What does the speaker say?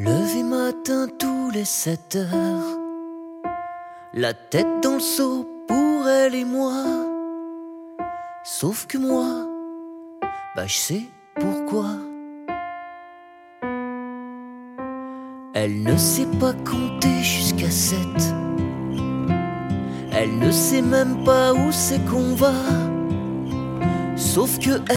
Levé matin tous les 7 heures, la tête dans le seau pour elle et moi. Sauf que moi, je sais pourquoi. Elle ne sait pas compter jusqu'à 7. Elle ne sait même pas où c'est qu'on va. Sauf que